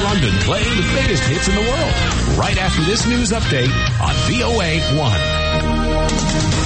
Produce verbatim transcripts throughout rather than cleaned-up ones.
London playing the biggest hits in the world. Right after this news update on V O A one.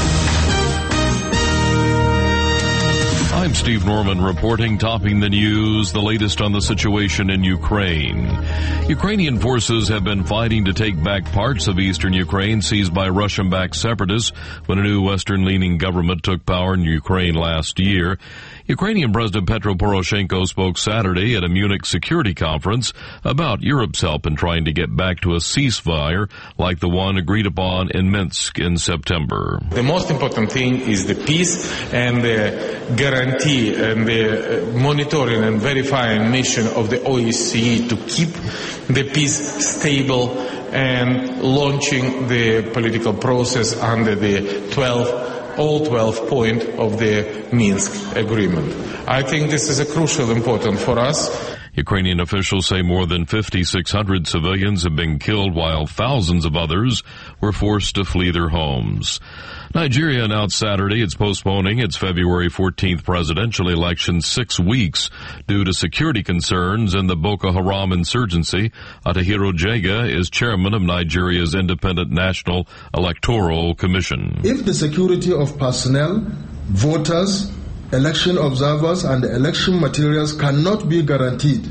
I'm Steve Norman reporting, topping the news, the latest on the situation in Ukraine. Ukrainian forces have been fighting to take back parts of eastern Ukraine seized by Russian-backed separatists when a new Western-leaning government took power in Ukraine last year. Ukrainian President Petro Poroshenko spoke Saturday at a Munich security conference about Europe's help in trying to get back to a ceasefire like the one agreed upon in Minsk in September. The most important thing is the peace and the guarantee and the monitoring and verifying mission of the O S C E to keep the peace stable and launching the political process under the twelve all twelve point of the Minsk agreement. I think this is a crucial important for us. Ukrainian officials say more than fifty-six hundred civilians have been killed while thousands of others were forced to flee their homes. Nigeria announced Saturday it's postponing its February fourteenth presidential election six weeks due to security concerns and the Boko Haram insurgency. Atahiro Jega is chairman of Nigeria's Independent National Electoral Commission. If the security of personnel, voters, election observers, and election materials cannot be guaranteed,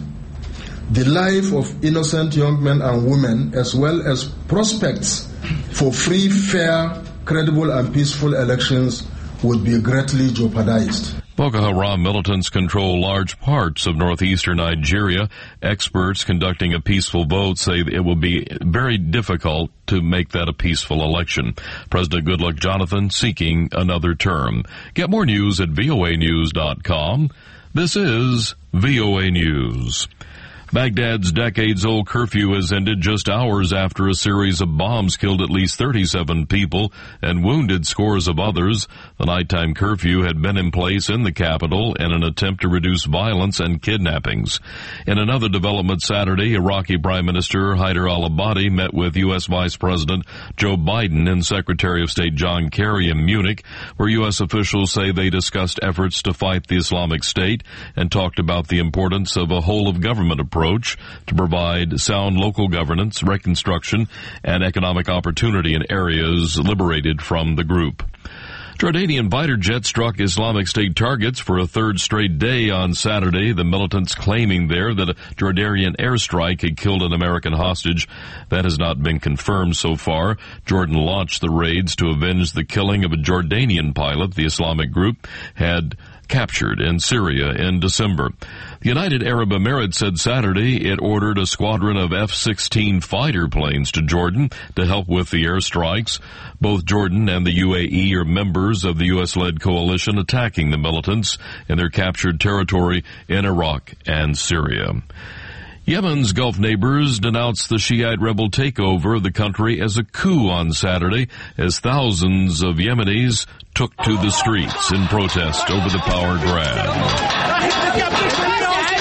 the life of innocent young men and women, as well as prospects for free, fair, credible and peaceful elections, would be greatly jeopardized. Boko Haram militants control large parts of northeastern Nigeria. Experts conducting a peaceful vote say it will be very difficult to make that a peaceful election. President Goodluck Jonathan seeking another term. Get more news at V O A news dot com. This is V O A News. Baghdad's decades-old curfew has ended just hours after a series of bombs killed at least thirty-seven people and wounded scores of others. The nighttime curfew had been in place in the capital in an attempt to reduce violence and kidnappings. In another development Saturday, Iraqi Prime Minister Haider al-Abadi met with U S Vice President Joe Biden and Secretary of State John Kerry in Munich, where U S officials say they discussed efforts to fight the Islamic State and talked about the importance of a whole-of-government approach approach to provide sound local governance, reconstruction, and economic opportunity in areas liberated from the group. Jordanian fighter jets struck Islamic State targets for a third straight day on Saturday, the militants claiming there that a Jordanian airstrike had killed an American hostage. That has not been confirmed so far. Jordan launched the raids to avenge the killing of a Jordanian pilot the Islamic group had captured in Syria in December. The United Arab Emirates said Saturday it ordered a squadron of F sixteen fighter planes to Jordan to help with the airstrikes. Both Jordan and the U A E are members of the U S-led coalition attacking the militants in their captured territory in Iraq and Syria. Yemen's Gulf neighbors denounced the Shiite rebel takeover of the country as a coup on Saturday as thousands of Yemenis took to the streets in protest over the power grab.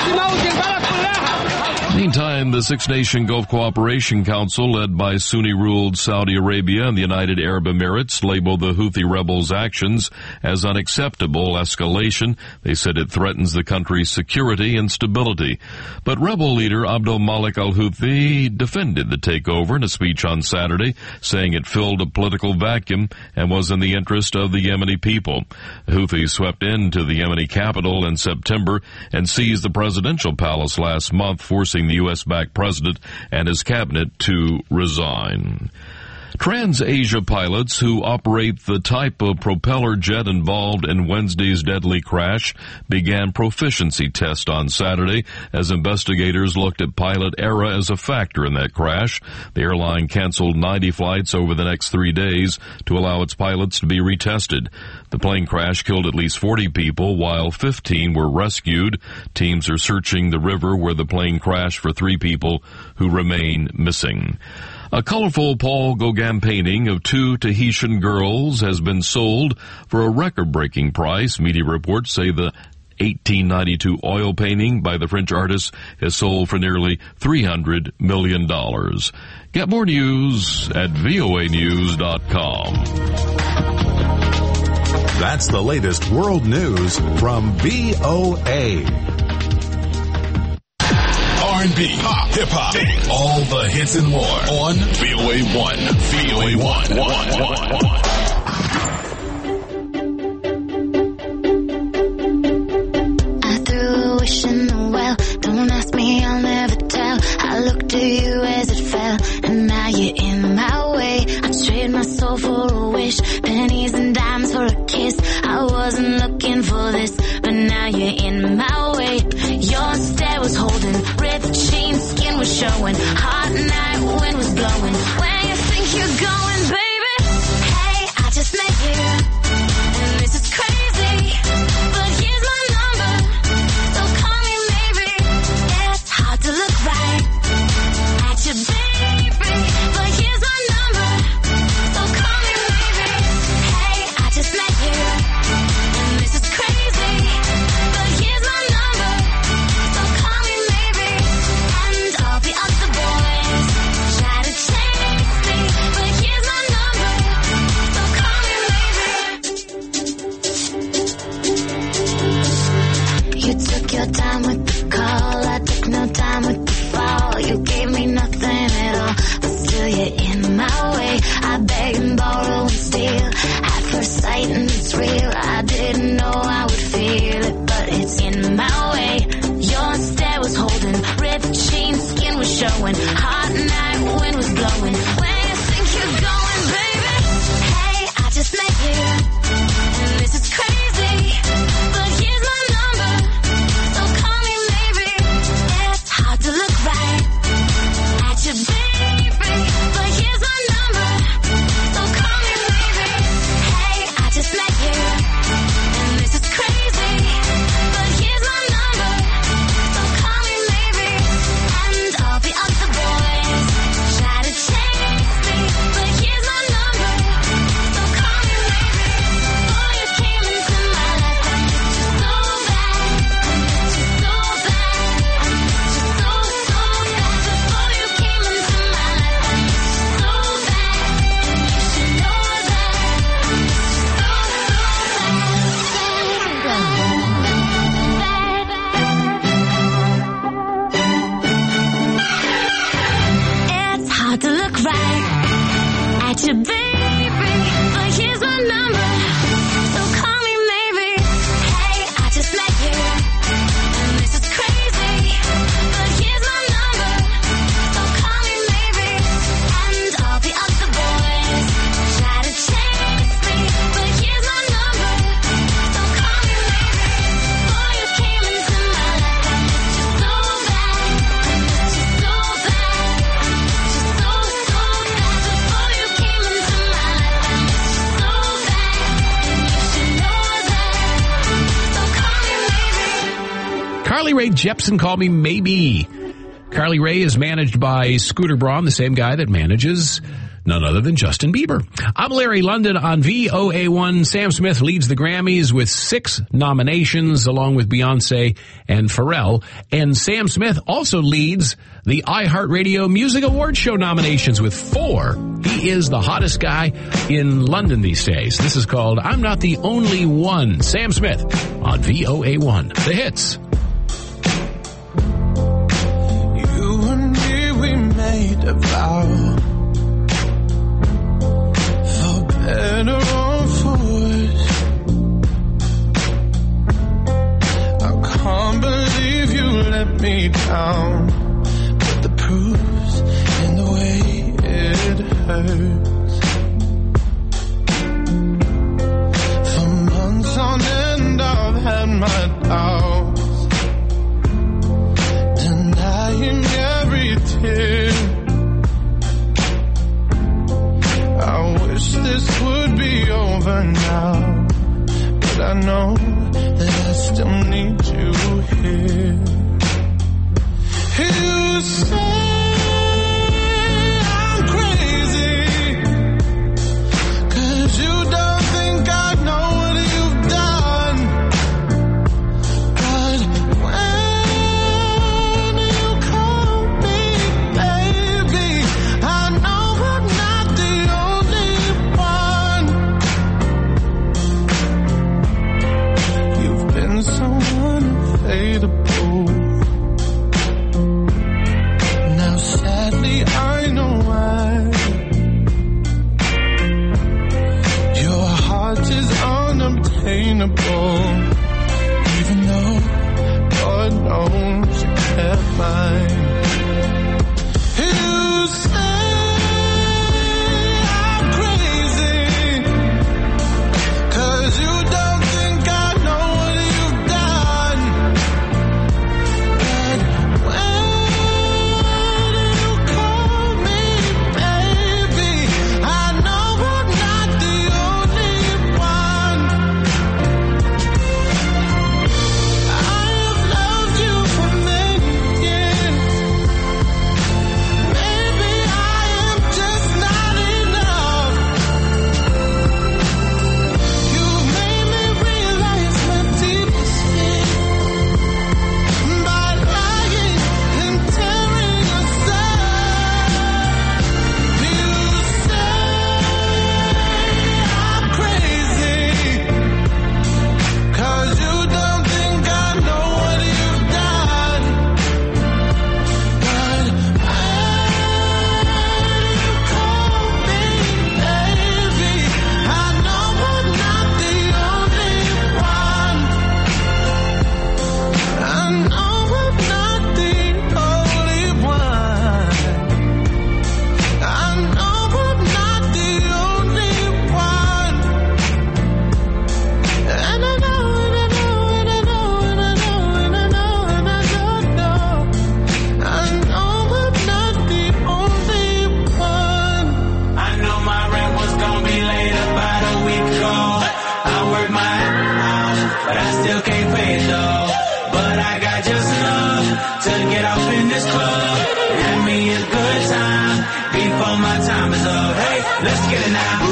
Meantime, the Six-Nation Gulf Cooperation Council, led by Sunni-ruled Saudi Arabia and the United Arab Emirates, labeled the Houthi rebels' actions as unacceptable escalation. They said it threatens the country's security and stability. But rebel leader Abdul Malik al-Houthi defended the takeover in a speech on Saturday, saying it filled a political vacuum and was in the interest of the Yemeni people. The Houthis swept into the Yemeni capital in September and seized the presidential palace last month, forcing the U S-backed president and his cabinet to resign. TransAsia pilots who operate the type of propeller jet involved in Wednesday's deadly crash began proficiency tests on Saturday as investigators looked at pilot error as a factor in that crash. The airline canceled ninety flights over the next three days to allow its pilots to be retested. The plane crash killed at least forty people, while fifteen were rescued. Teams are searching the river where the plane crashed for three people who remain missing. A colorful Paul Gauguin painting of two Tahitian girls has been sold for a record-breaking price. Media reports say the eighteen ninety-two oil painting by the French artist has sold for nearly three hundred million dollars. Get more news at V O A news dot com. That's the latest world news from V O A. R and B, pop, hip-hop, all the hits and more on V O A one. V O A one. one, one, one. I threw a wish in the well. Don't ask me, I'll never tell. I looked at you as it fell, and now you're in my way. I trade my soul for a wish, pennies and dimes for a kiss. I wasn't looking for this, but now you're in my way. Your stare was holding, ripped jeans, skin was showing. Hot night, wind was blowing. Where you think you're going, baby? Hey, I just met you, and this is crazy, but here's my number, so call me maybe. It's hard to look right at you, baby, but here's my number, so call me maybe. Hey, I just met you, and this is crazy, but here's my number, so call me maybe. And all the other boys try to chase me, but here's my number, so call me maybe. You took your time with the call, I took no time with the fall. You gave me nothing at all, but still you're in my way. I beg and borrow and steal at first sight, and it's real. I didn't know I would feel it, but it's in my way. Your stare was holding, ripped jeans, skin was showing. Hot night, wind was blowing. Where you think you're going, baby? Hey, I just met you, and this is crazy, but here's my number, so call me maybe. It's hard to look right at you, baby, but here's my number, so call me maybe. Hey, I just met you, and this is crazy, but here's my number, so call me maybe. And all the other boys try to chase me, but here's my number, so call me maybe. Before you came into my life, I missed you so bad, I missed you so bad, I missed you so, so bad. Before you came into my life, I missed you so bad, and you should know that. I missed you so, It's hard to look right at you, baby, but here's my number, so call me maybe. Hey, I just met you, and this is crazy, but here's my number, so call me maybe. And all the other boys try to chase me, but here's my number, so call me maybe. Before you came into my life, I missed you so bad, I missed you so bad, I missed you so, so bad. Before you came into my life, I missed you so bad, and you should know that. So call me maybe. Carly Rae Jepsen, Call Me Maybe. Carly Rae is managed by Scooter Braun, the same guy that manages none other than Justin Bieber. I'm Larry London on V O A one. Sam Smith leads the Grammys with six nominations, along with Beyonce and Pharrell. And Sam Smith also leads the iHeartRadio Music Awards Show nominations with four. He is the hottest guy in London these days. This is called I'm Not the Only One. Sam Smith on V O A one. The hits. You and me, we made a vow, for better or for worse. I can't believe you let me down, but the proof's in the way it hurts. For months on end, I've had my doubts, denying every tear. I wish this would be over now, but I know that I still need you here. You say I'm crazy, 'cause you don't think I know what you've done. But when you call me baby, I know I'm not the only one. You've been so unfadable. mine. You say I'm crazy, 'cause you don't think I know what you've done. But when you call me baby, I know I'm not the only one. I have loved you for many years. Maybe I am just not enough. You made me realize my deepest fear by lying and tearing us apart. You say I'm crazy, 'cause you don't think I know what you've done. But when you call me baby, I know I'm not the only one. I know I'm not the only one. I know I'm not the only one. And I know, and I know, and I know, and I know, and I know, and I don't know. I know I'm not the only one. I know my rent was gonna be late about a week ago. I worked my ass off, but I still can't pay it though. But I got just enough to get off in this club. Have me a good time before my time is up. Hey, let's get it now.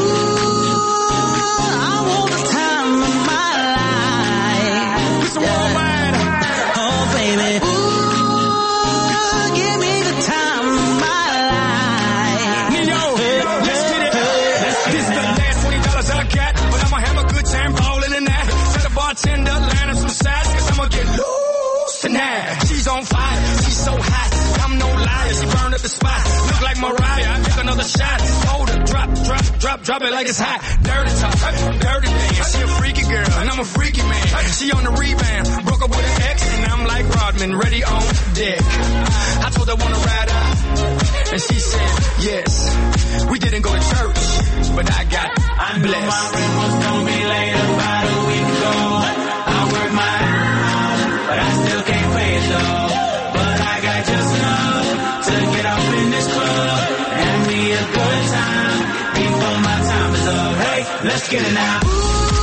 I want the time of my life. It's worldwide. Oh, baby. Ooh, give me the time of my life. Yo, let's get it. This is the last twenty dollars I got, but I'ma have a good time balling in that. Tell the bartender, line up some sides, 'cause I'ma get loose tonight. She's on fire, she's so hot, I'm no liar, she burned up the spot. Look like Mariah, I take another shot. Hold her, drop, drop, drop, drop it like it's hot. Dirty talk, dirty dance, she a freaky girl, and I'm a freaky man. She on the rebound, broke up with an ex, and I'm like Rodman, ready on deck. I told her wanna ride out, and she said yes. We didn't go to church, but I got I knew my blessed. rent was gonna be late about a week ago. I worked my ass off, but I still can't pay it though. But I got just enough to get off in this club. Have me a good time before my time is up. Hey, let's get it now. Ooh,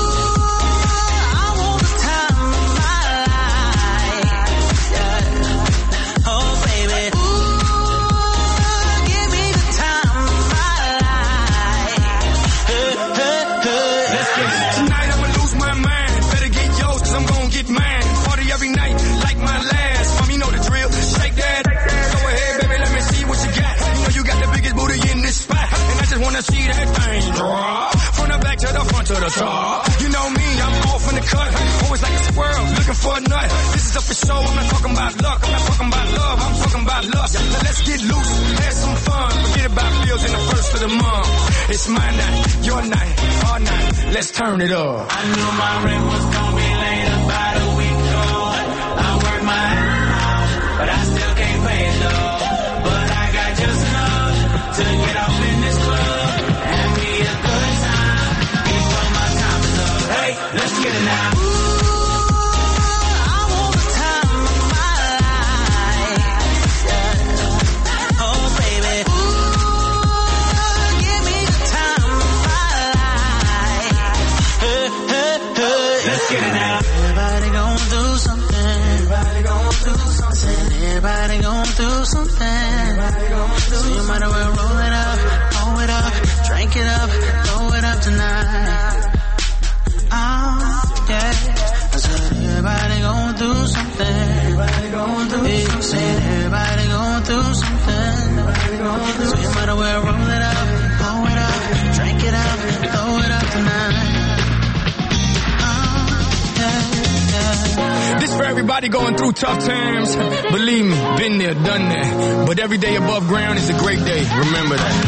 I want the time of my life. Yeah. Oh, baby. Ooh, give me the time of my life. Hey, hey, hey. Let's get it. Tonight I'ma lose my mind. Better get yours, 'cause I'm gonna get mine. Party every night, like my last. Mom, you know the drill. Shake that. Go ahead, baby, let me see what you got. You know you got the biggest booty in this spot, and I just wanna see that thing drop. From the back to the front to the top. You know me, I'm off in the cut. Always like a squirrel, looking for a nut. This is up for show, I'm not talking about luck. I'm not talking about love, I'm talking about lust. Now let's get loose, have some fun. Forget about bills in the first of the month. It's my night, your night, our night. Let's turn it up. I knew my rent was gonna be late about a week ago. I worked my ass off, but I still can't pay it though. But I got just enough to get off in this club. Have me a good time before my time is up. Hey, let's get it now. Ooh, I want the time of my life. Yeah. Oh, baby. Ooh, give me the time of my life. Hey, hey, hey. Let's get it now. Everybody gon' do something. Everybody gon' do something. Everybody gon' do something. Everybody gon' do so you might as well roll it up, roll it up, drink it up, throw it up tonight. Oh, yeah. I said everybody gon' do something. Everybody gon' do hey, something. Said everybody gon' do something. Everybody gon' do so you might as well roll it up, roll it up, drink it up, throw it up tonight. This for everybody going through tough times. Believe me, been there, done that. But every day above ground is a great day. Remember that.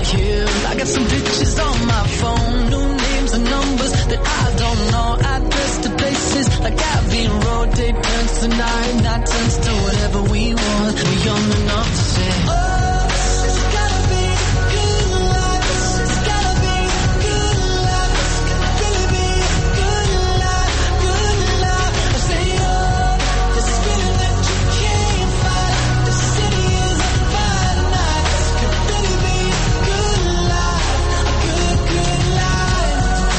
kill. I got some pictures on my phone, new names and numbers that I don't know. Address to places like Abbey Road, day turns to night, night turns to whatever we want. We're young enough to say, oh, it's gotta be good life. It's gotta be good life. It's gotta really be good life, good life. I say, oh, this feeling that you can't fight. The city is on fire tonight. This could really be good life, a good, good life.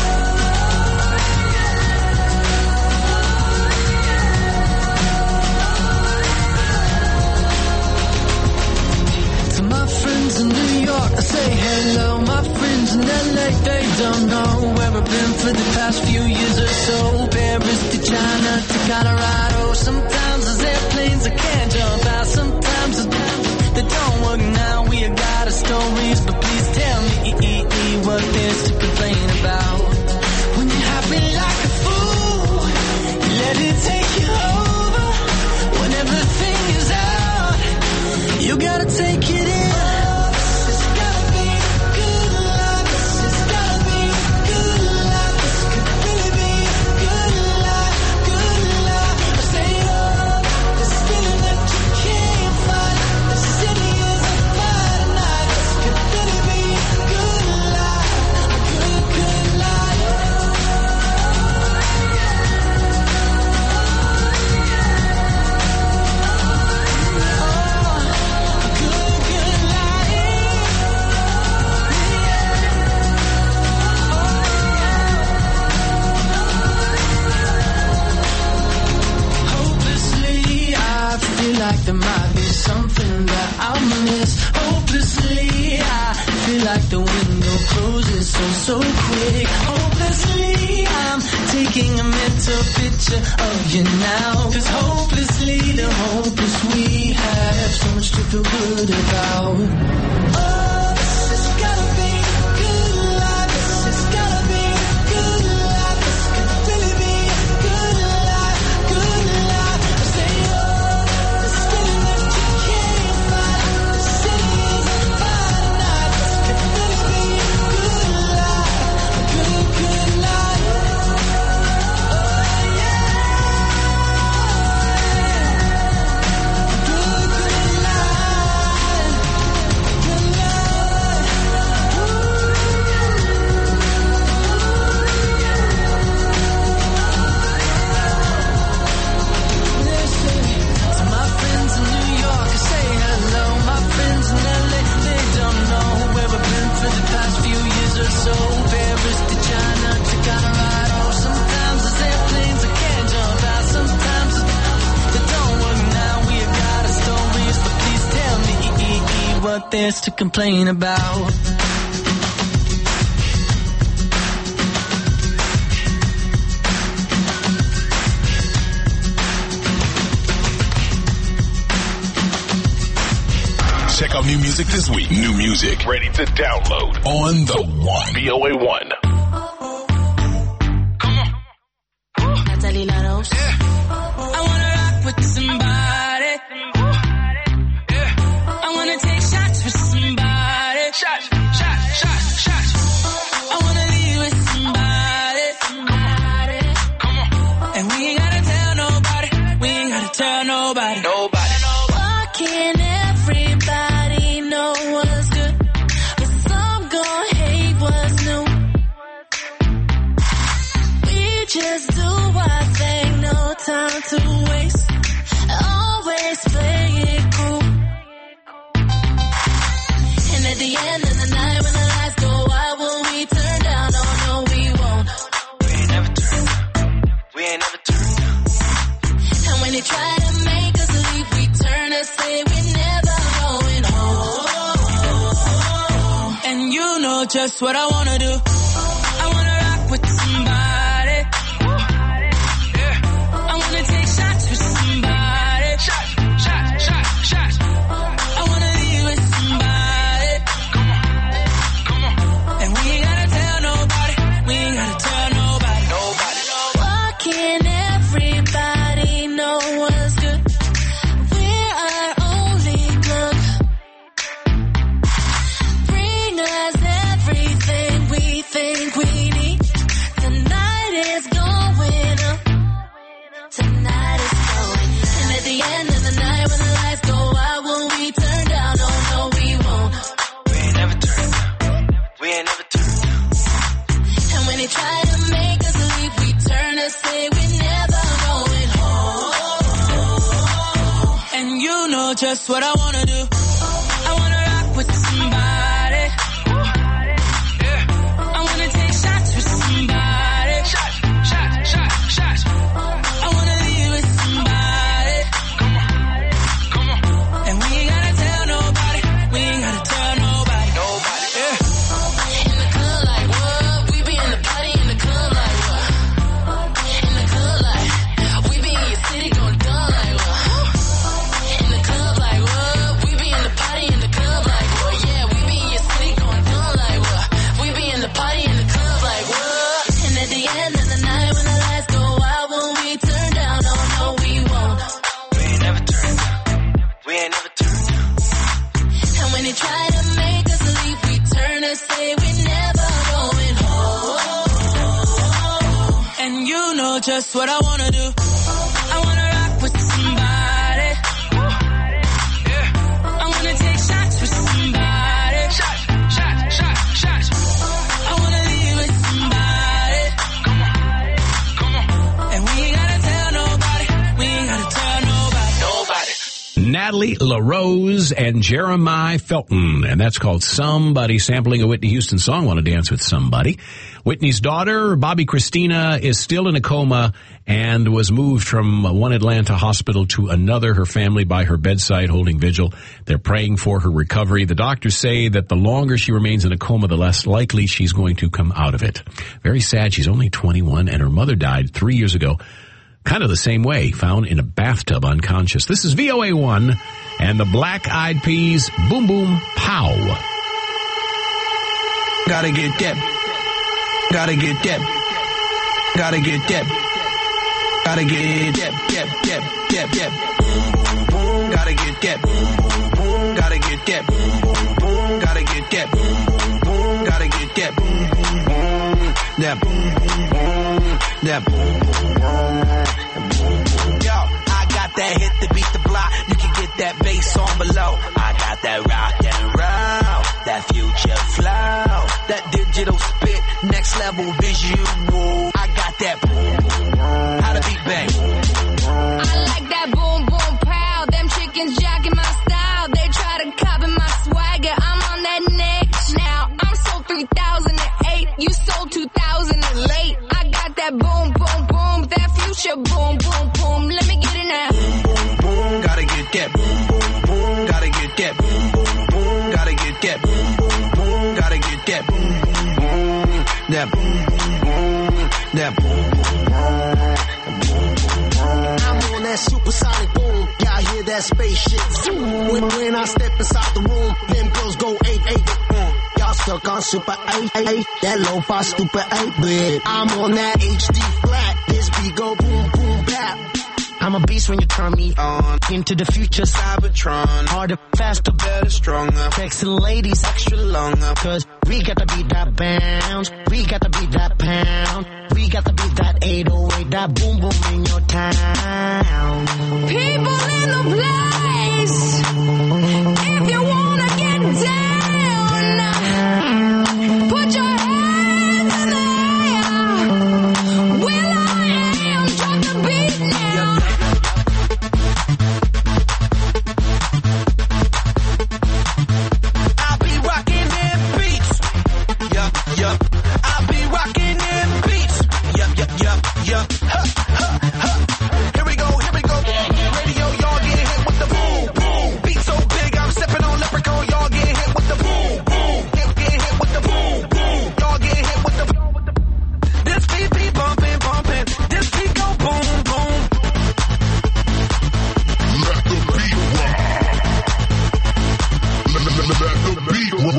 To my friends in New York, I say hello. My friends in L A, they don't know where I've been for the past few years or so. Paris to China to Colorado. Sometimes there's airplanes I can't jump out. Sometimes they don't work now. We got our stories, but please tell me what there's to complain about. When you're happy like a fool, let it take you over. When everything is out, you gotta take it in. It's gotta be good life. It's gotta be good life. This could really be good life, good life. I say, oh, this feeling that you can't fight. The city is on fire tonight. This could really be good life, a good, good life. Hopelessly, I feel like there might be something that I'll miss. Hopelessly, I feel like the window closes so, so quick. Hopelessly, I'm taking a mental picture of you now. Cause hopelessly, the hopeless we have so much to feel good about. Oh, this has gotta be good life. This has gotta be good life. This could really be good life, good life. I say, oh, this feeling that you can't fight. The city is on fire tonight. This could really be good life, a good, good life. Oh, yeah. Good, good life. Good life. Listen to my friends in New York, I say hello. My friends in L A, they don't know where I've been for the past few years or so. Paris to China to Colorado. Sometimes there's airplanes I can't jump out. Sometimes they don't work now. We got our stories, but please tell me what there's to complain about. Check out new music this week. New music ready to download on the one. V O A one. Natalie Laros. I wanna rock with somebody. I wanna take shots with somebody. Shots, shots, shots, shots. I wanna leave with somebody. And we ain't gotta tell nobody. We ain't gotta tell nobody. Nobody. Walking everybody know what's good, but some gon' hate what's new. We just do our thing, no time to waste. Always play it cool. And at the end of the night, when the lights go out, will we turn down? Oh no, we won't. We ain't never turn down. We ain't never turn down. And when they try to make us leave, we turn and say we're never going home. And you know just what I wanna do. I wanna rock with somebody. I wanna take shots with somebody. Shots, shots, shots, shots. I wanna leave with somebody. Come on, come on. And we ain't gotta tell nobody. We ain't gotta tell nobody. Nobody. Walking everybody know what's good. We're our only plug. Bring a just what I wanna do. I wanna rock with somebody. Yeah. I wanna take shots with somebody. Shots, shots, shots, shots. I wanna leave with somebody. Come on, come on. And we ain't gotta tell nobody. We ain't gotta tell nobody. Nobody. Yeah. In the club like what? We be in the party in the club like what? In the club like we be in your city going dumb like what? In the club like what? We be in the party in the club like what? Yeah, we be in your city going dumb like what? We be in the party in the club like what? And at the end of the night when the lights go out, won't we turn down? Oh no, we won't. We ain't never turn down. We ain't never turn down. And when they try to make us leave, we turn and say we never going home. And you know just what I wanna do. I wanna rock with somebody. Yeah. I wanna take shots with somebody. Shots, shots, shots, shots. I wanna leave with somebody. Come on, come on. And we ain't gotta tell nobody. We ain't gotta tell nobody. Nobody. Natalie LaRose and Jeremiah Felton, and that's called Somebody, sampling a Whitney Houston song, Want to Dance with Somebody. Whitney's daughter, Bobby Christina, is still in a coma and was moved from one Atlanta hospital to another, her family by her bedside holding vigil. They're praying for her recovery. The doctors say that the longer she remains in a coma, the less likely she's going to come out of it. Very sad. She's only twenty-one, and her mother died three years ago, kind of the same way, found in a bathtub unconscious. This is V O A one and the Black Eyed Peas, Boom Boom Pow. Gotta get that. Gotta get that. Gotta get that. Gotta get that. That, that, that, that. Gotta get that. Gotta get that. Gotta get that. Gotta get that. That. That. Yo, I got that hit to beat the block. You can get that bass on below. I got that rock and roll, that future flow, that digital spit, next level visual. I got that boom, how to beat bang. I like that boom boom pow. Them chickens jacking my style. They try to copy my swagger. I'm on that next now. I'm sold three thousand eight. You sold two thousand late. I got that boom boom boom. That future boom boom boom. Let me get it now. Boom, boom, gotta get that. Boom, boom, gotta get that. Boom, boom, gotta get that. Boom, boom, gotta get that. Boom, boom, that. Boom, boom, that. Boom, I'm on that supersonic boom. Y'all hear that spaceship zoom. When, when I step inside the room, them girls go eight eight. Mm. Y'all stuck on super eight eight. That lo-fi stupid eight bit. I'm on that H D flat. This beat go boom boom bap. I'm a beast when you turn me on. Into the future, Cybertron. Harder, faster, better, stronger. Sexy ladies, extra longer. Cause we got to beat that bounce. We got to beat that pound. We got to beat that eight oh eight. That boom boom in your town. People in the place. If you wanna get down, put your hands in the air. Will I am, drop the beat now. I'll be rocking them beats. Yup, yup. I'll be rocking them beats. Yup, yup, yup, yup. Ha, ha, ha. Here we go, here we go. Radio, y'all get hit with the boom, boom. Beat so big, I'm stepping on leprechaun. Y'all get hit with the boom, boom. Get, get hit with the boom, boom. Y'all get hit with the. This beat be bumping, bumping. This beat go boom, boom. Let the beat rock. Let, let, let, let the beat rock.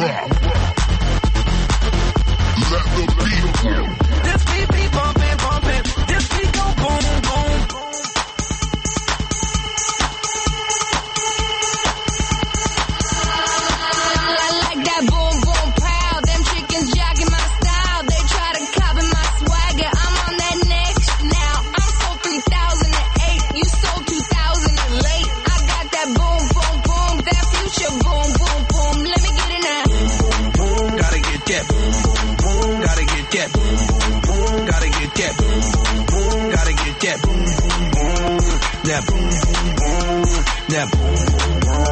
Let the beat rock. This beat be bumping, bumping. This beat go boom, boom. I like that boom boom pow. Them chickens jacking my style. They try to copy my swagger. I'm on that next now. I'm sold three thousand eight. You sold two thousand late. I got that boom boom boom. That future boom boom boom. Let me get it now. Boom, gotta get that. Boom, boom, gotta get that. Boom, boom, gotta get that. Boom, boom, gotta get that. Boom, boom, that. Boom, boom, that. Boom, boom.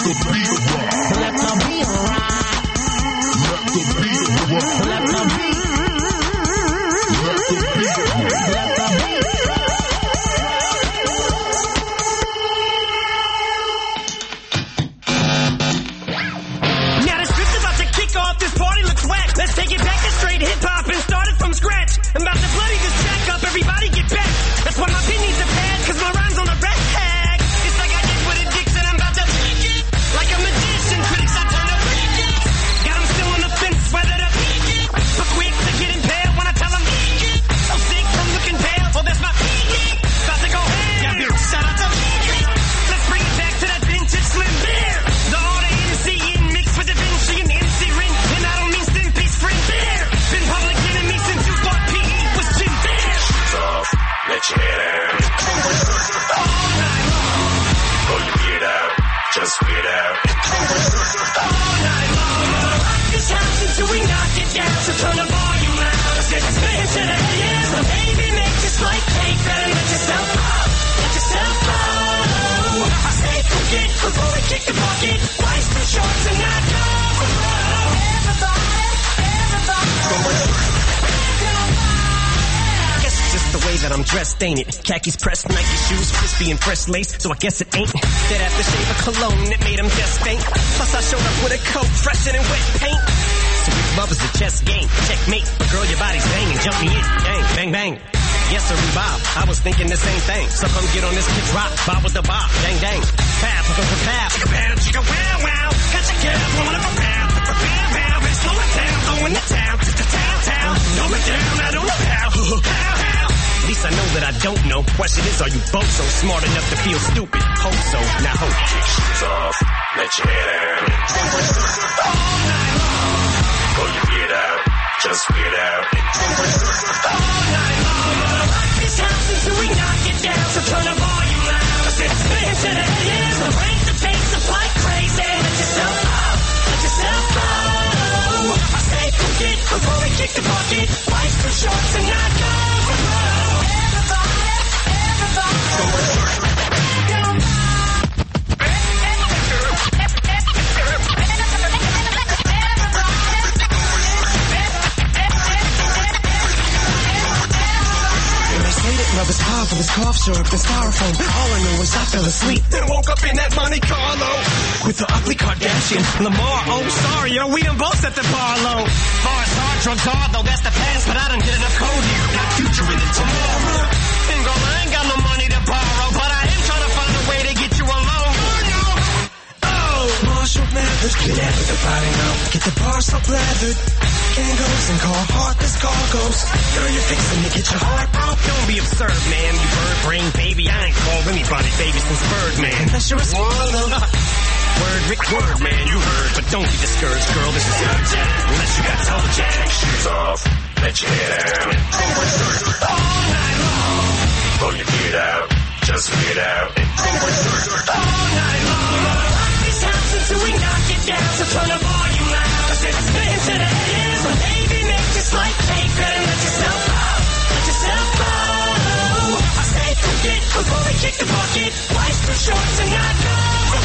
the beat rock. Let the beat rock. Let the beat rock. Let the beat. Let the beat rock. Let the beat. Now the script's about to kick off. This party looks whack. Let's take it back to straight hip hop and start it from scratch. I'm about to bloody this track up. Everybody get back. That's why my pen needs a pad, cause my rhymes on the rap tag. It's like I did with a Dixon. I'm about to like a magician. Critics, I turn up. Got them still on the fence, whether the but quick to get impaled when I tell them so sick from looking pale. Oh, that's my about to go ham. Shout out to let's bring it back to that vintage slim beer. The order N C in mixed with the Vinci and M C Rin. And I don't mean Stimpy's friend beer. Been public enemy since you thought P E was Jim Bear. Shoes off, let your head out. All night long. Pull your beard out, just weird out. All night long. Rock this house until we knock it down. So turn the volume loud. It's spin to the ears. So baby, make this like cake. Better let yourself out. Let yourself out. I say forget before we kick the bucket. Whites and shorts and not go. Everybody, everybody. Guess it's just the way that I'm dressed, ain't it? Khakis pressed, Nike shoes, crispy and fresh lace. So I guess it ain't that aftershave of cologne that made him just faint. Plus I showed up with a coat fresher than wet paint. So if love is a chess game, checkmate. But girl, your body's banging, jump me in, bang, bang, bang. Yes, sir, Bob. I was thinking the same thing. So come get on this kid drop, bob with the bob, dang, dang. Pow, pow, pow, pow. Chicka, pow, chicka, wow, wow. Catch a girl, blowing up a pound. Pow, pow, bitch, slow it down, going to town, to town, town. Dumb it down, I don't know how. Pow, pow. At least I know that I don't know. Question is, are you both so smart enough to feel stupid? Hope so, now hope. Kick shoes off, let your head out. All night long. Pull your beard out, just weird out. All night long. Rock this house until we knock it down. So turn the volume loud. It's spin to the ears. So break the pace up like crazy. Let yourself out. Let yourself go. I say forget before we kick the bucket. Whites for shorts and not go. Love is hard from his cough syrup and styrofoam. All I know is I fell asleep and woke up in that Monte Carlo with the ugly Kardashian Lamar. Oh, sorry, yo, we done both at the bar low. Far as hard drugs are, though, that's the past. But I done hit enough code here. Got future in it tomorrow. And girl, I ain't got no money to borrow, but I am trying to find a way to get you alone. Oh, Marshall Mathers, get after the body now. Get the bar so lathered. Angles and call heartless cargoes. Girl, you're fixing to get your heart broke. Don't be absurd, man. You bird brain baby. I ain't called anybody baby since Birdman. Unless you're a swallow. Word, Rick, word, man, you heard. But don't be discouraged, girl. This is your jack. Unless you got toe jack. Shoes off, let your head out. All night long. Pull your beard out, just weird out. All night long. Rock this house until we knock it down. So turn the volume loud. Cause it's spin to the ears. So baby, make this like cake. Better let yourself out. Let yourself go. I say forget before we kick the bucket. Whites for shorts and not go.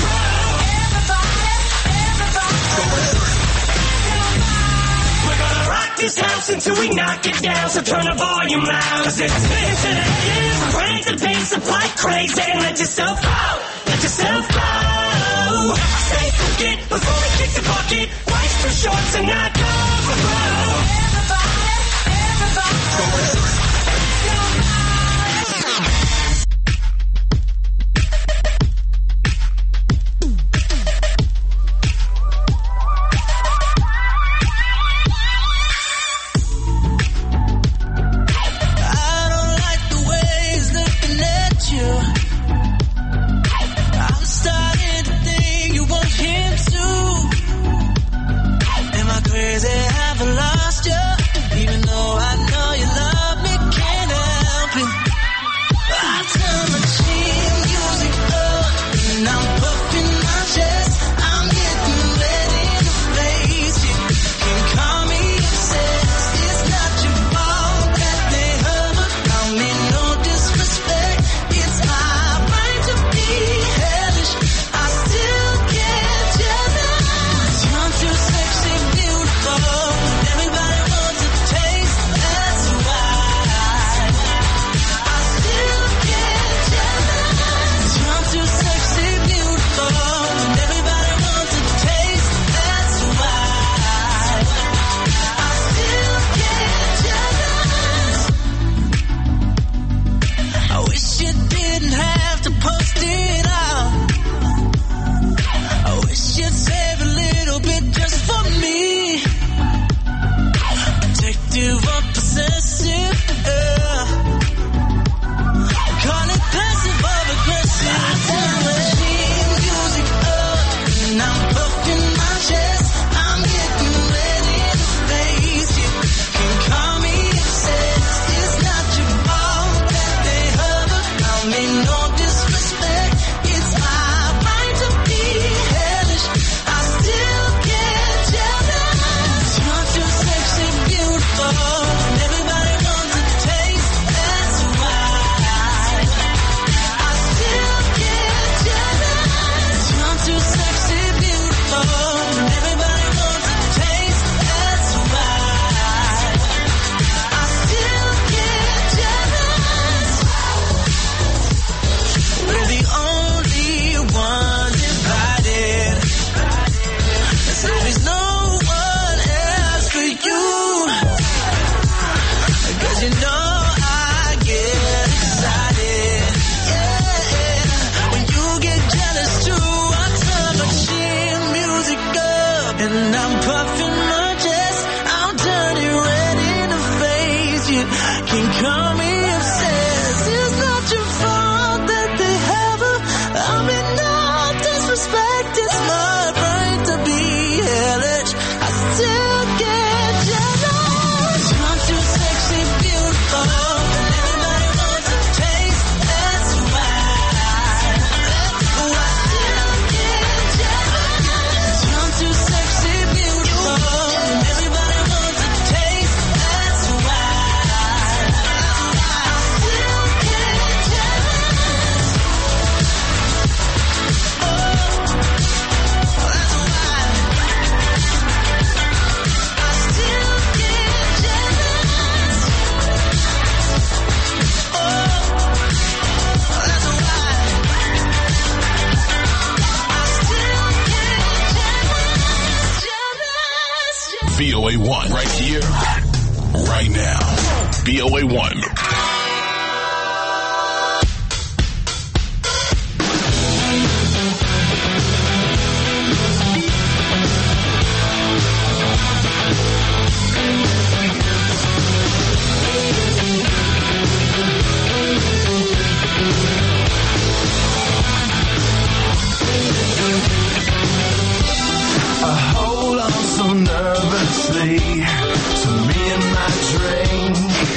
We're gonna rock this house until we knock it down. So turn the volume loud. Cause it's spin to the ears. Break the pace up like crazy. Let yourself out. Let yourself go. I say forget before we kick the bucket. Whites for shorts and not go. I'm starting to think you want him too. Am I crazy? V O A one, right here, right now. V O A one. So nervously to me and my drink.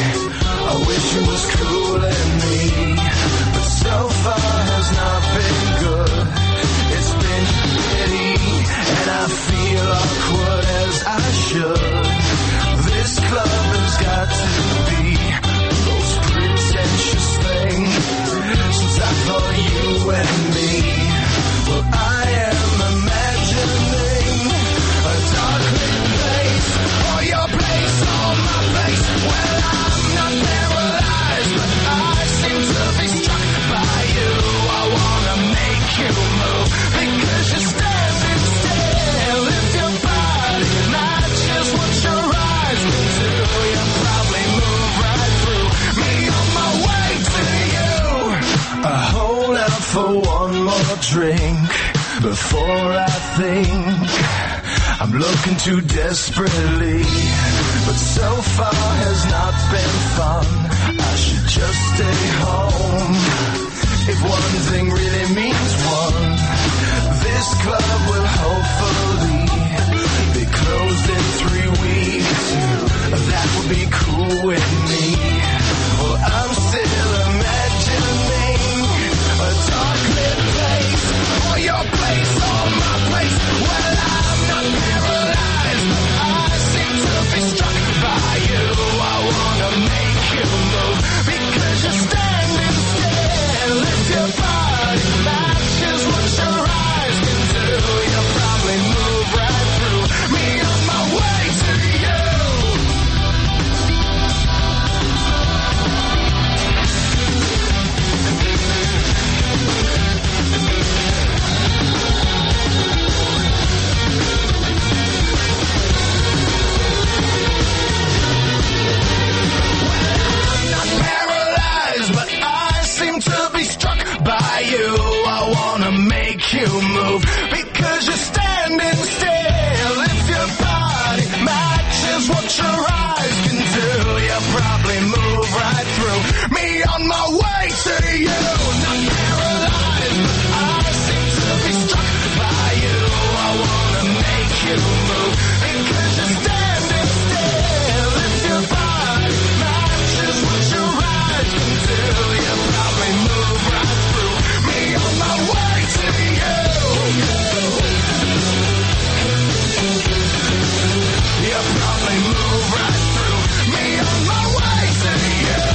I wish it was cool and me, but so far has not been good. It's been shitty and I feel awkward as I should. This club has got to be the most pretentious thing since I thought you and me. Well, I am imagining a dark lit place, or your place on my face. Well, I'm not paralyzed, but I seem to be struck by you. I wanna make you move, because you're standing still. If your body matches what your eyes can do, you'll probably move right through me on my way to you. I hold out for one more drink before I think I'm looking too desperately, but so far has not been fun. I should just stay home. If one thing really means one, this club will hopefully be closed in three weeks. That would be cool with me. Well, I'm still imagining a dark lit place, or your place or my place. Well, I'm not paralyzed, but I seem to be struck by you. I wanna make you move, because you're standing still. If your body matches what your eyes can do, you'll probably move right through me on my way to you. You, I wanna make you move, because you're standing still. If your body matches what your eyes can do, you'll probably move right through me on my way to you. Not paralyzed, but I seem to be struck by you. I wanna make you move, because you're standing still. If your body matches what your eyes can do, you'll probably move right through me on my way to you. You'll probably move right through me on my way to you.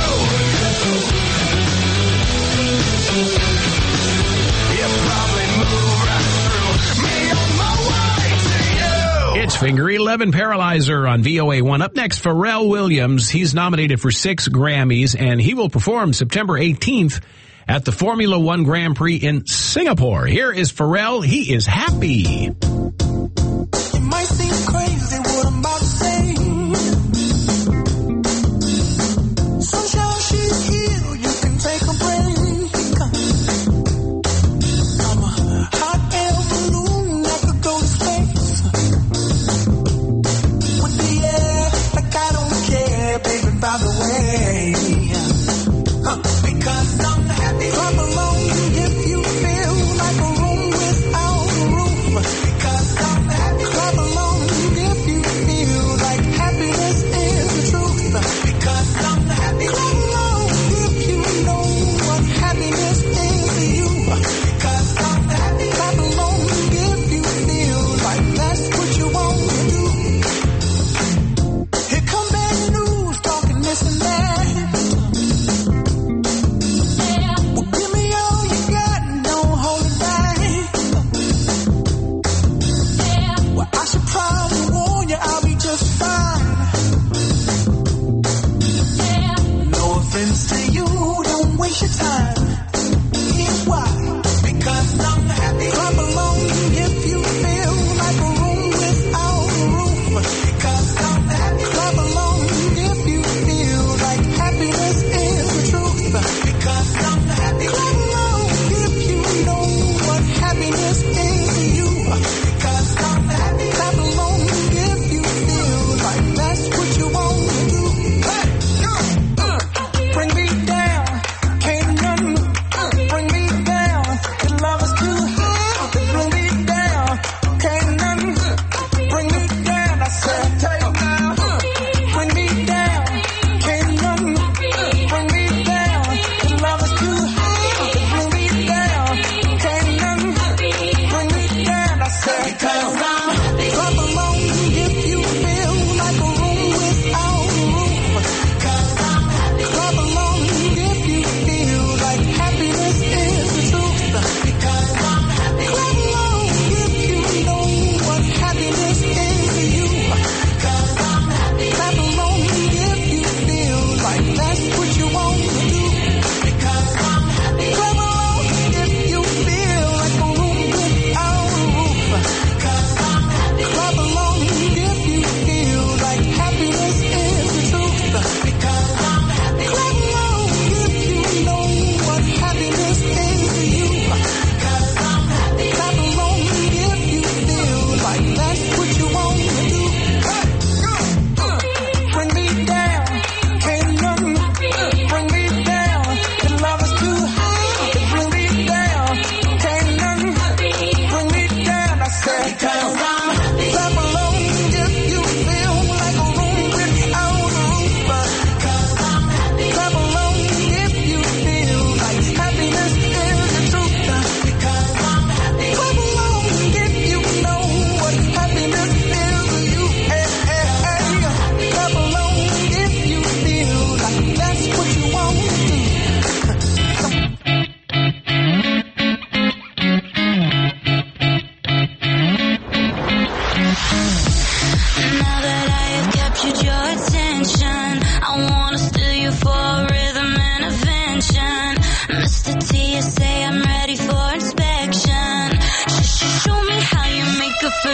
You'll probably move right through me on my way to you. It's Finger eleven Paralyzer on V O A one. Up next, Pharrell Williams. He's nominated for six Grammys, and he will perform September eighteenth at the Formula One Grand Prix in Singapore. Here is Pharrell. He is happy. It might seem crazy what I'm about to say. Sunshine, she's here. You can take a break. I'm a hot air balloon that could go to space. With the air, like I don't care, baby, by the way. Huh, because I'm happy. Clap along if you feel like a room without a roof. Because I'm happy. Clap along if you feel like happy.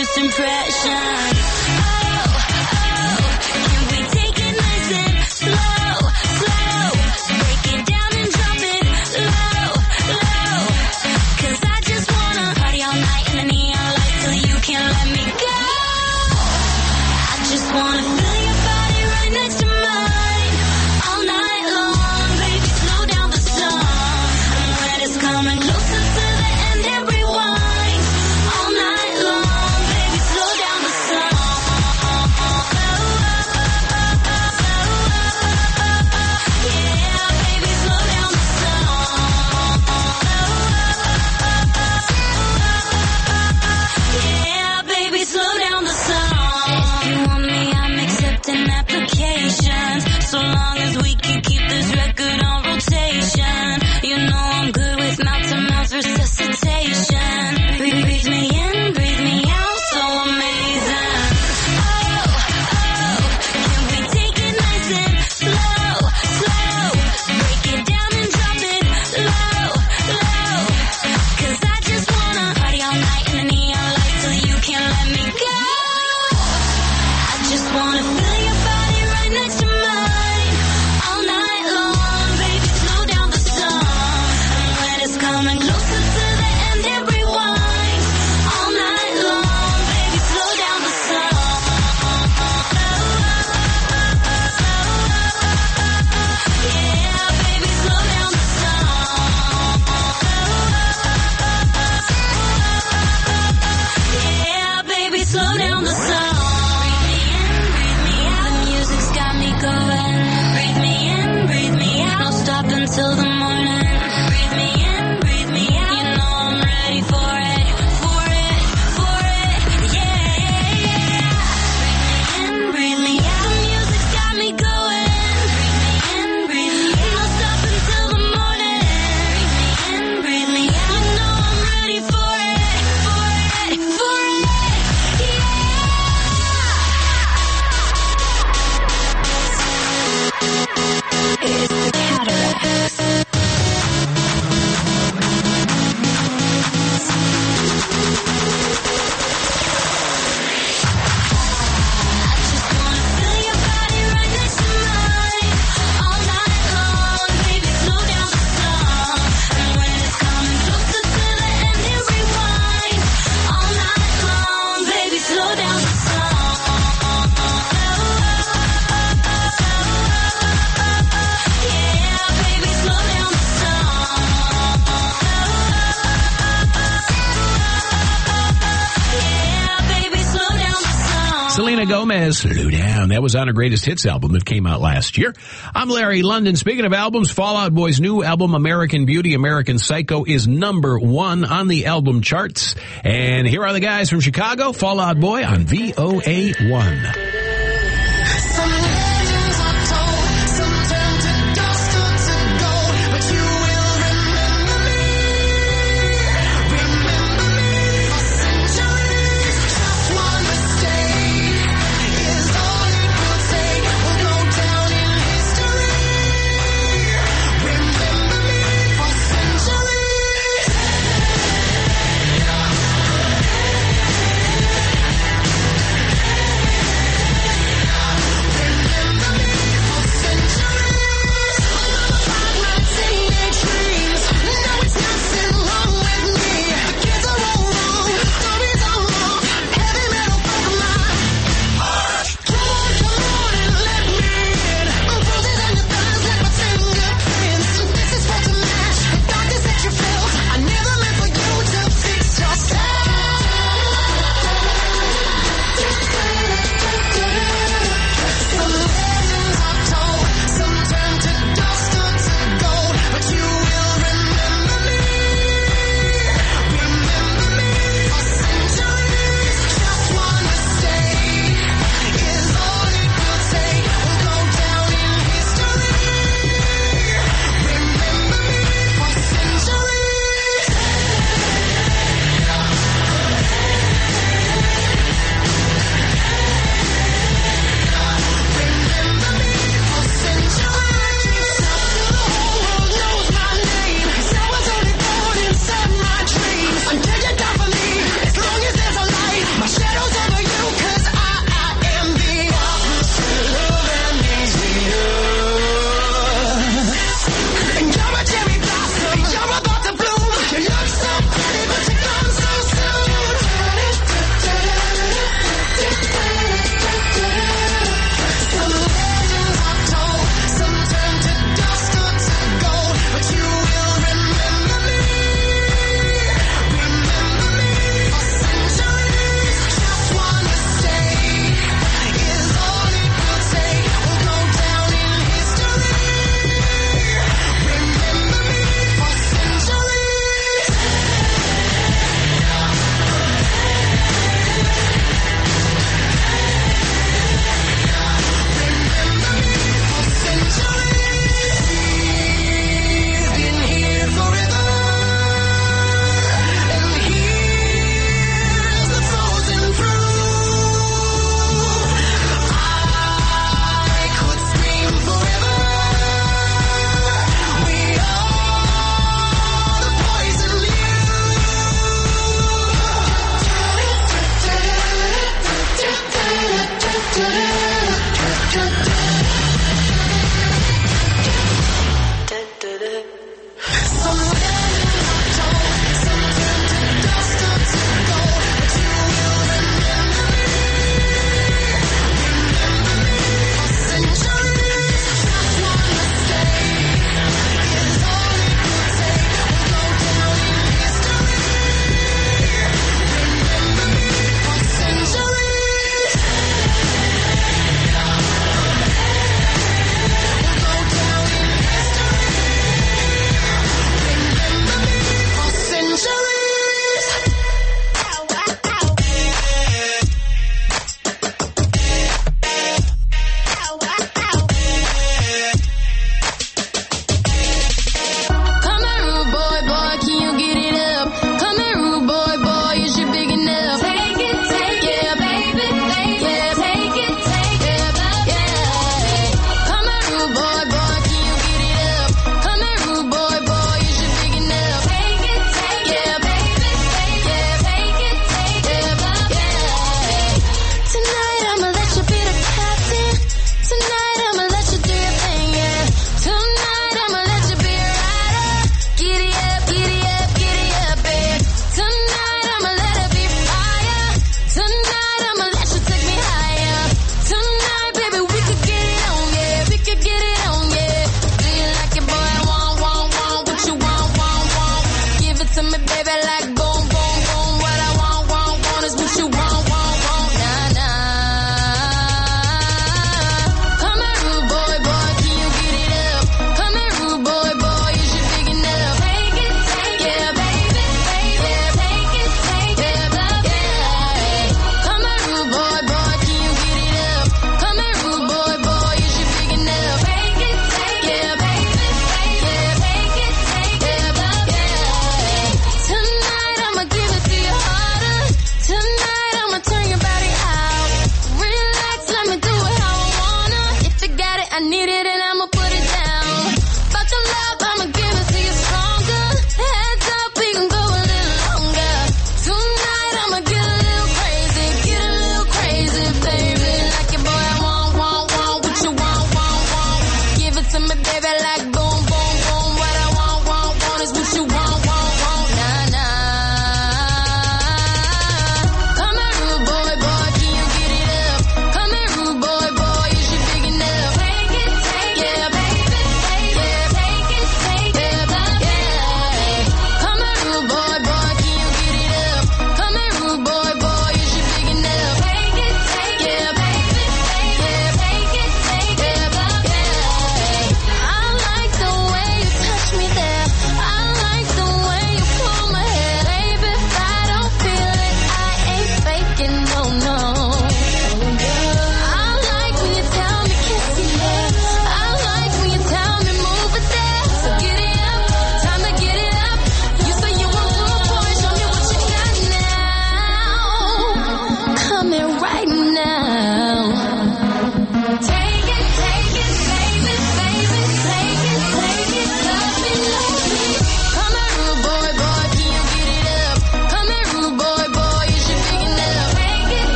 first impression. Oh, oh, can we take it nice and slow, slow? Break it down and drop it low, low. 'Cause I just wanna party all night in the neon lights till you can't let me go. I just wanna feel your body right next to mine all night long. Baby, slow down the song. And when it's coming closer to the end, and rewind all night long. Baby, slow down the song. Yeah, baby, slow down the song. Yeah, baby, slow down the song. If you want me, I'm accepting applications. So long as we can keep this record on rotation. You know I'm good with mouth-to-mouth resuscitation. Breathe, breathe me in, breathe me out, so amazing. Oh, oh, can we take it nice and slow, slow? Break it down and drop it low, low. 'Cause I just wanna party all night in the neon lights till you can't let me go. I just wanna feel your body right next to mine all night long. Baby, slow down the song. And when it's coming closer to the end, and rewind all night long. Baby, slow down the song. Yeah, baby, slow down the song. Yeah, baby, slow down the song. Breathe me in, breathe me out. The music's got me going. Breathe me in, breathe me out. No stop until the morning. Breathe me in, breathe me out. You know I'm ready for it, for it, for it. Yeah, yeah, yeah. Breathe me in, breathe me out. The music's got me going. Breathe me in, breathe me out. No stop until the morning. Breathe me in, breathe me out. You know I'm ready for it, for it, for it. It's the Cataracts. I just wanna feel your body right next to mine all night long. Baby, slow down the song. And when it's coming closer to the end, and rewind all night long. Baby, slow down the song. Yeah, baby, slow down the song. Yeah, baby, slow down the song. Selena Gomez, Slow Down. That was on her greatest hits album that came out last year. I'm Larry London. Speaking of albums, Fall Out Boy's new album, American Beauty, American Psycho, is number one on the album charts. And here are the guys from Chicago, Fall Out Boy on V O A one. Some legends are told, some turn to dust or to gold, but you will remember me. Remember me for centuries. Just one mistake is all it will take. We'll go down in history. Remember me for centuries.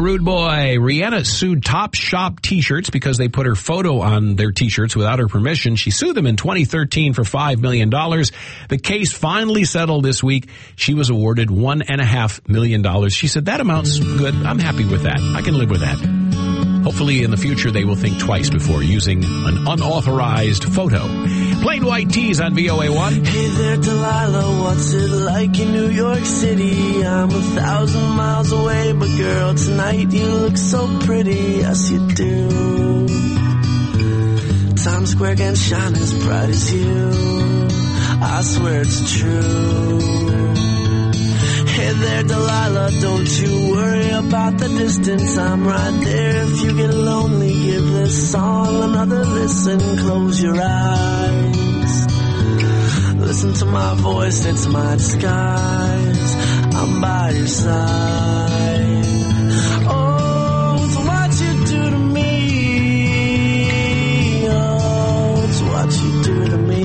rude boy. Rihanna sued Topshop T-shirts because they put her photo on their T-shirts without her permission. She sued them in twenty thirteen for five million dollars. The case finally settled this week. She was awarded one point five million dollars. She said, that amount's good. I'm happy with that. I can live with that. Hopefully in the future they will think twice before using an unauthorized photo. Plain White Tees on V O A one. Hey there, Delilah, what's it like in New York City? I'm a thousand miles away, but girl, tonight you look so pretty. Yes, you do. Times Square can shine as bright as you. I swear it's true. Hey there, Delilah, don't you worry about the distance. I'm right there if you get lonely. Give this song another listen. Close your eyes. Listen to my voice, it's my disguise. I'm by your side. Oh, it's what you do to me. Oh, it's what you do to me.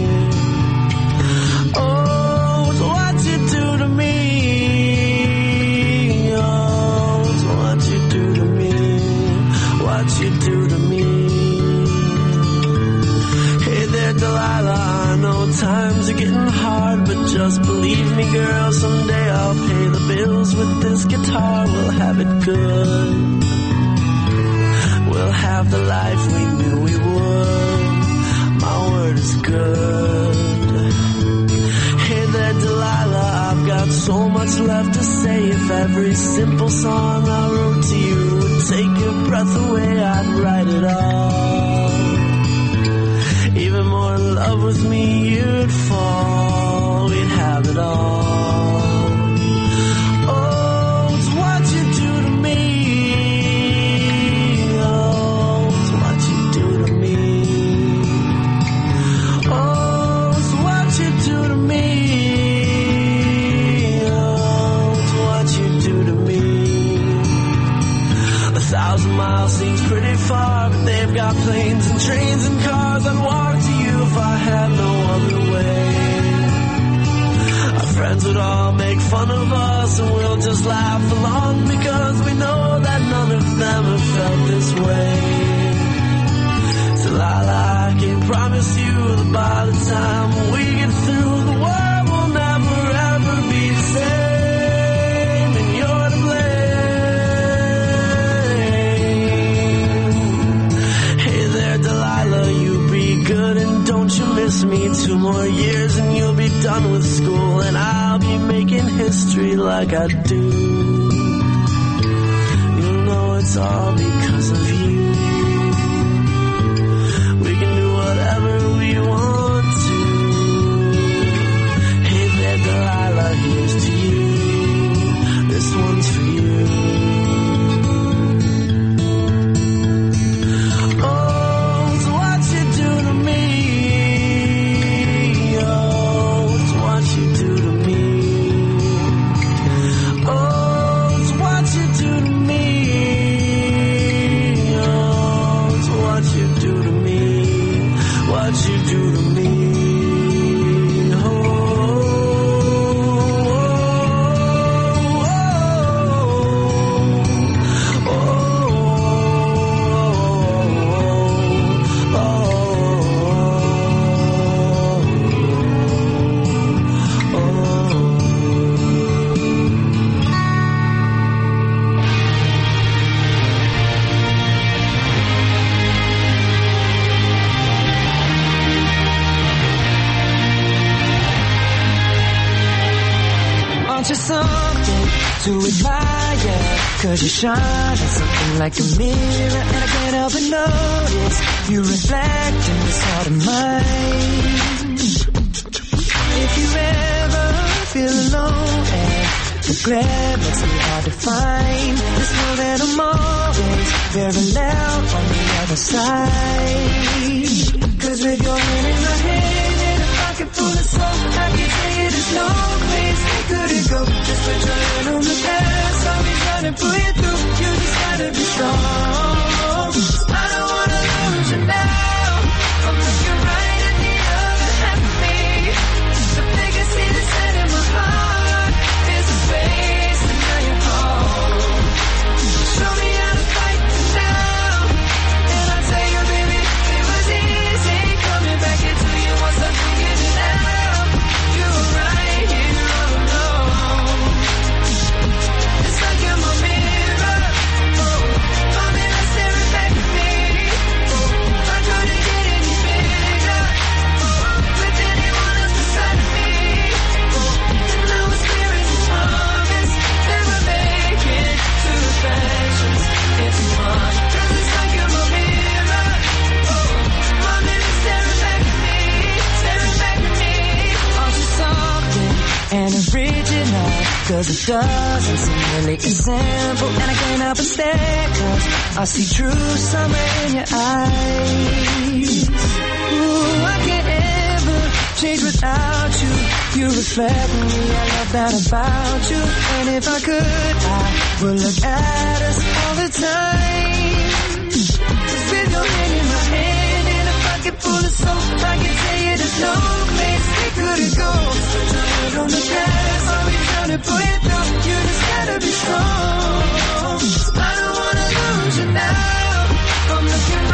Oh, it's what you do to me. What you do to me. Hey there, Delilah, I know times are getting hard, but just believe me, girl, someday I'll pay the bills with this guitar. We'll have it good. We'll have the life we knew we would. My word is good. Hey there, Delilah, I've got so much left to say. If every simple song I wrote to you would take your breath away, I'd write it all. Even more in love with me, you'd fall. We'd have it all. Oh, it's what you do to me. Oh, it's what you do to me. Oh, it's what you do to me. A thousand miles seems pretty far, but they've got planes and trains and cars. I'd walk to you if I had no other way. Our friends would all make fun of us, and we'll just laugh along because we know that none of them have felt this way. Delilah, I can promise you that by the time we get through, the world will never ever be the same, and you're to blame. Delilah, you be good and don't you miss me. Two more years and you'll be done with school, and I'll be making history like I do. You know it's all because of you. We can do whatever we want to. Hey there, Delilah, here's to you. This one's for you. What you do to me. Oh, oh, oh, oh, oh, oh. Aren't you something to admire? Cause you shine at something like a mirror, and I can't help but notice you reflect in this heart of mine. If you ever feel alone and the glare makes me hard to find, just know that I'm always very loud on the other side. Cause with your hand in my hand and a pocket full of soul, I can say it is no place we couldn't go. Just put your hand on the past, I'll be trying to pull you through. You just gotta be strong. I don't wanna lose you now. I'm looking right at the other half of me. The biggest thing that's set in my heart is a space, and now you're home. Cause it doesn't seem really as simple. And I can't help but stare, cause I see true summer in your eyes. Ooh, I can't ever change without you. You reflect me, I love that about you. And if I could, I would look at us all the time. Just with your hand in my hand and a pocket full of soap, I can tell you there's no place we couldn't go. Put your hands on the gas, I'll be trying to pull you through. You just gotta be strong. I don't wanna lose you now. I'm looking